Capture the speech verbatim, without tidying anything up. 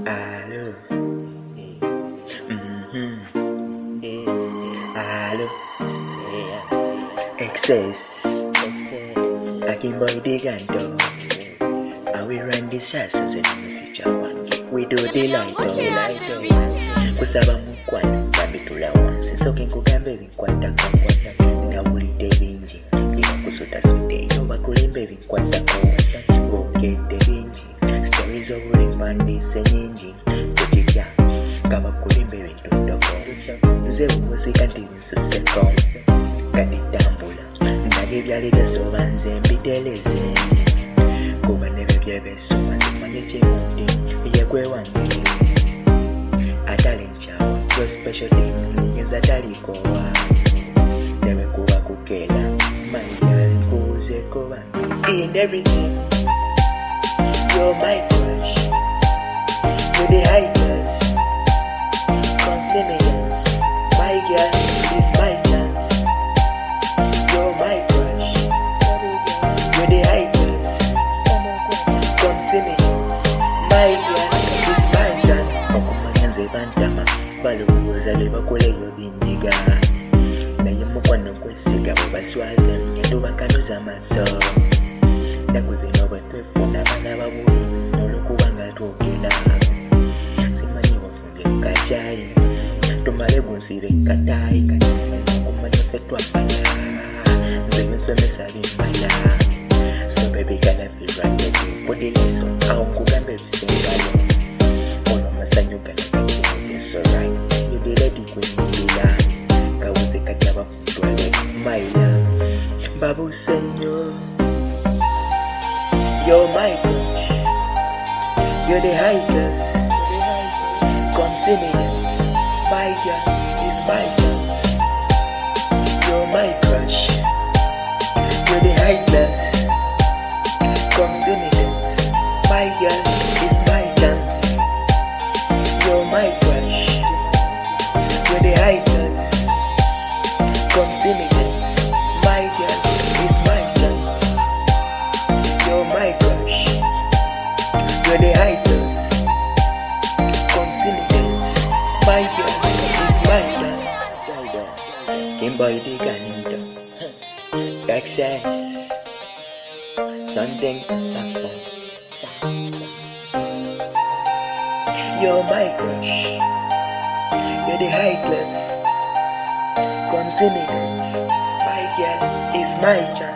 Allo, mhm, allo, excess, Akimboy the Ganto. And we run these houses in the future one. We do the light on the light on. Kusaba mukwana, babitula wansi. Soke nkugambe binkwata kwa na ulite binji. Kika kusuta sude, yo bakulimbe binkwata kwa bokete binji. Stories of ulimpandi senyinji. Kuchicha, kama kulimbe bintundoko. Nze uwezi kanti binsuseko. Kati tambula, nage byalida sobanze mbiteleze. Kuba nebe byebesoma zimanye kyemundi yegwe wange atali nkyawa yo special thing ngenza talikowa nebe kuba kukela manya nkuze koba in everything you're my crush you're the highest consummate my girl is my chance you're my crush you're the highest my girl, it's my turn. Okumanya nze bantama balowooza bye bakoleyo binyiga naye mukwano kwesiga bwe baswaza nnyo bakanuza maaso nnaku zino bwe twefuna abaana babubi olw'okuba nga twogera simanyi wafunge kacaayi tumale gunsire kataayi okumanya ffe twafana nze binsomesa bimmanya. So baby, can I feel right that you put the lace on? I'll cook and baby sing along. All of my son, you can make it so right. You did it when you did that. Kawuze kataba toilet, my love. Babu senor, you're my coach. You're the highest. Consumidence, my girl is my chance. You're my crush. You're the highest. Consummate, my girl is my chance. You're my crush. You're the highest. Consummate, my girl is my chance. You're my crush. You're the highest. Consummate, my girl is my chance. Kimboy the Ganto, Texas. Something to suffer. You're my crush. You're the high class. Consummate. My girl is my chance.